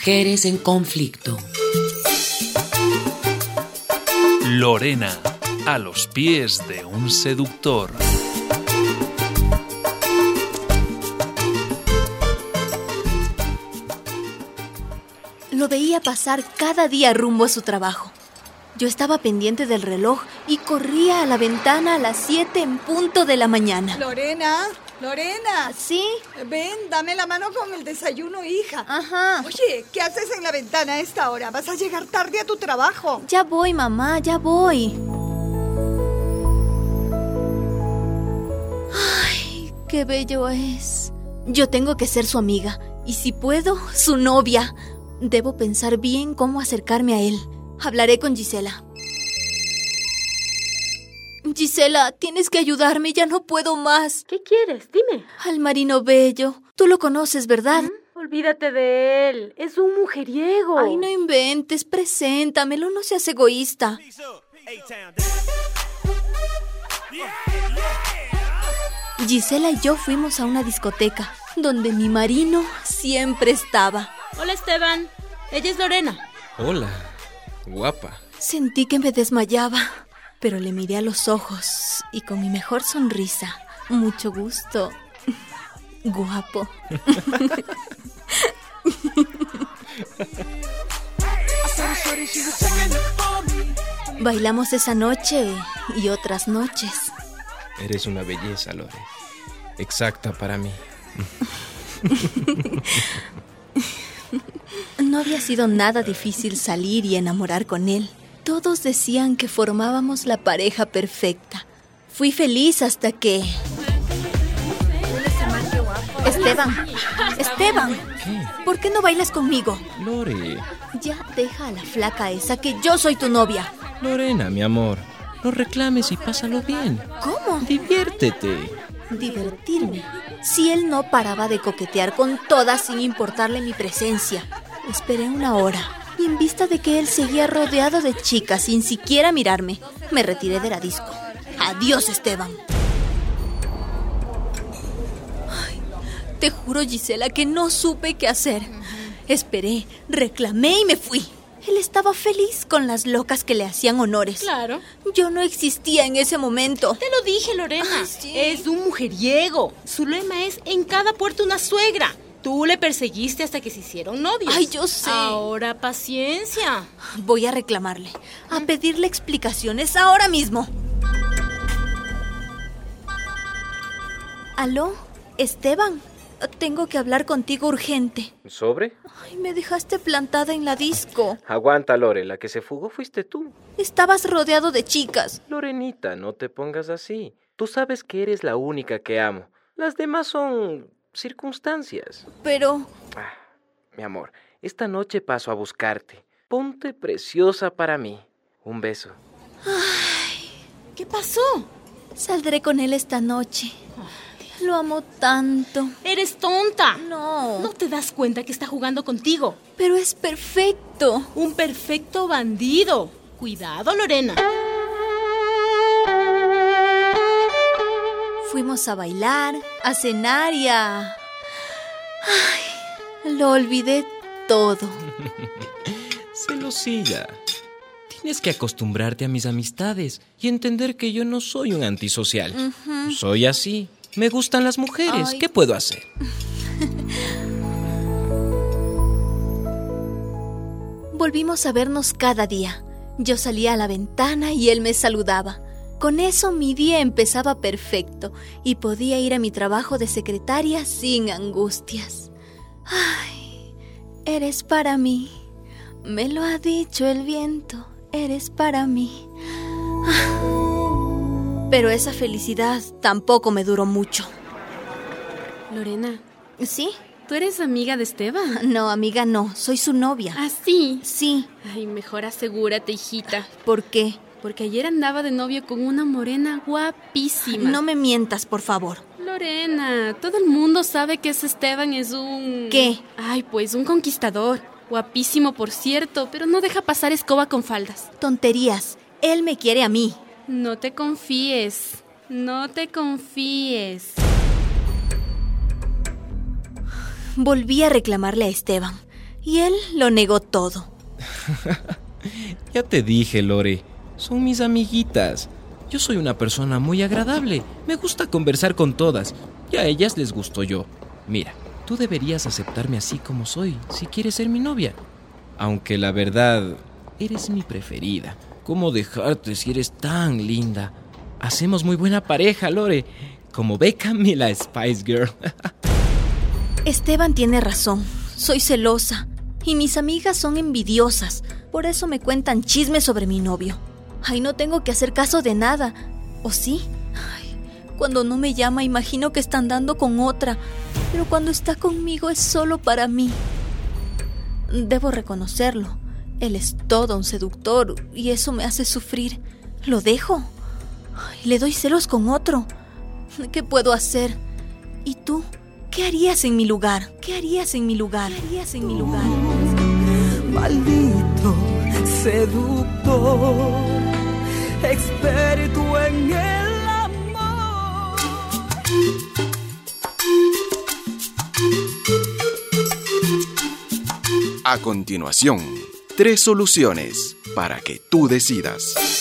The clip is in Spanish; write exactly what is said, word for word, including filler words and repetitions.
Mujeres en conflicto. Lorena, a los pies de un seductor. Lo veía pasar cada día rumbo a su trabajo. Yo estaba pendiente del reloj y corría a la ventana a las siete en punto de la mañana. Lorena, Lorena. ¿Sí? Ven, dame la mano con el desayuno, hija. Ajá. Oye, ¿qué haces en la ventana a esta hora? Vas a llegar tarde a tu trabajo. Ya voy, mamá, ya voy. Ay, qué bello es. Yo tengo que ser su amiga y, si puedo, su novia. Debo pensar bien cómo acercarme a él. Hablaré con Gisela. Gisela, tienes que ayudarme, ya no puedo más. ¿Qué quieres? Dime. Al marino bello. Tú lo conoces, ¿verdad? ¿Mm? Olvídate de él. Es un mujeriego. Ay, no inventes, preséntamelo, no seas egoísta. Gisela y yo fuimos a una discoteca, donde mi marino siempre estaba. Hola, Esteban. Ella es Lorena. Hola, guapa. Sentí que me desmayaba, pero le miré a los ojos y con mi mejor sonrisa. Mucho gusto. Guapo. Bailamos esa noche y otras noches. Eres una belleza, Lore. Exacta para mí. No había sido nada difícil salir y enamorar con él. Todos decían que formábamos la pareja perfecta. Fui feliz hasta que... Esteban, Esteban, ¿Qué? ¿por qué no bailas conmigo? Lore. Ya deja a la flaca esa, que yo soy tu novia. Lorena, mi amor. No reclames y pásalo bien. ¿Cómo? Diviértete. Divertirme. Si él no paraba de coquetear con todas sin importarle mi presencia. Esperé una hora y, en vista de que él seguía rodeado de chicas sin siquiera mirarme, me retiré de la disco. Adiós, Esteban. Ay, te juro, Gisela, que no supe qué hacer. Esperé, reclamé y me fui. Él estaba feliz con las locas que le hacían honores. Claro. Yo no existía en ese momento. Te lo dije, Lorena. Ay, sí. Es un mujeriego. Su lema es: en cada puerto una suegra. Tú le perseguiste hasta que se hicieron novios. Ay, yo sé. Ahora, paciencia. Voy a reclamarle, a pedirle explicaciones ahora mismo. ¿Aló? Esteban, tengo que hablar contigo urgente. ¿Sobre? Ay, me dejaste plantada en la disco. Aguanta, Lore. La que se fugó fuiste tú. Estabas rodeado de chicas. Lorenita, no te pongas así. Tú sabes que eres la única que amo. Las demás son circunstancias. Pero... Ah, mi amor, esta noche paso a buscarte. Ponte preciosa para mí. Un beso. ¿Qué pasó? saldré con él esta noche. Lo amo tanto. ¡Eres tonta! No. ¿No te das cuenta que está jugando contigo? Pero es perfecto. Un perfecto bandido. Cuidado, Lorena. Fuimos a bailar, a cenar y a... Ay, lo olvidé todo. Celosilla. Tienes que acostumbrarte a mis amistades y entender que yo no soy un antisocial. Uh-huh. Soy así. Me gustan las mujeres. Ay. ¿Qué puedo hacer? Volvimos a vernos cada día. Yo salía a la ventana y él me saludaba. Con eso mi día empezaba perfecto y podía ir a mi trabajo de secretaria sin angustias. Ay, eres para mí. Me lo ha dicho el viento. Eres para mí. Ah. Pero esa felicidad tampoco me duró mucho. Lorena. ¿Sí? ¿Tú eres amiga de Esteban? No, amiga, no. Soy su novia. ¿Ah, sí? Sí. Ay, mejor asegúrate, hijita. ¿Por qué? Porque ayer andaba de novio con una morena guapísima. No me mientas, por favor. Lorena, todo el mundo sabe que ese Esteban es un... ¿Qué? Ay, pues un conquistador. Guapísimo, por cierto, pero no deja pasar escoba con faldas. Tonterías. Él me quiere a mí. No te confíes. No te confíes. Volví a reclamarle a Esteban. y él lo negó todo. Ya te dije, Lore, son mis amiguitas. Yo soy una persona muy agradable. Me gusta conversar con todas y a ellas les gusto yo. Mira, tú deberías aceptarme así como soy si quieres ser mi novia. Aunque la verdad, eres mi preferida. ¿Cómo dejarte si eres tan linda? Hacemos muy buena pareja, Lore. Como Beckham y la Spice Girl. Esteban tiene razón. Soy celosa. Y mis amigas son envidiosas. Por eso me cuentan chismes sobre mi novio. Ay, no tengo que hacer caso de nada. ¿O sí? Ay, cuando no me llama imagino que está andando con otra. Pero cuando está conmigo es solo para mí. Debo reconocerlo. Él es todo un seductor y eso me hace sufrir. ¿Lo dejo? Ay, le doy celos con otro. ¿Qué puedo hacer? ¿Y tú? ¿Qué harías en mi lugar? ¿Qué harías en mi lugar? ¿Qué harías en mi lugar? Maldito seductor, experto en el amor. A continuación, tres soluciones para que tú decidas.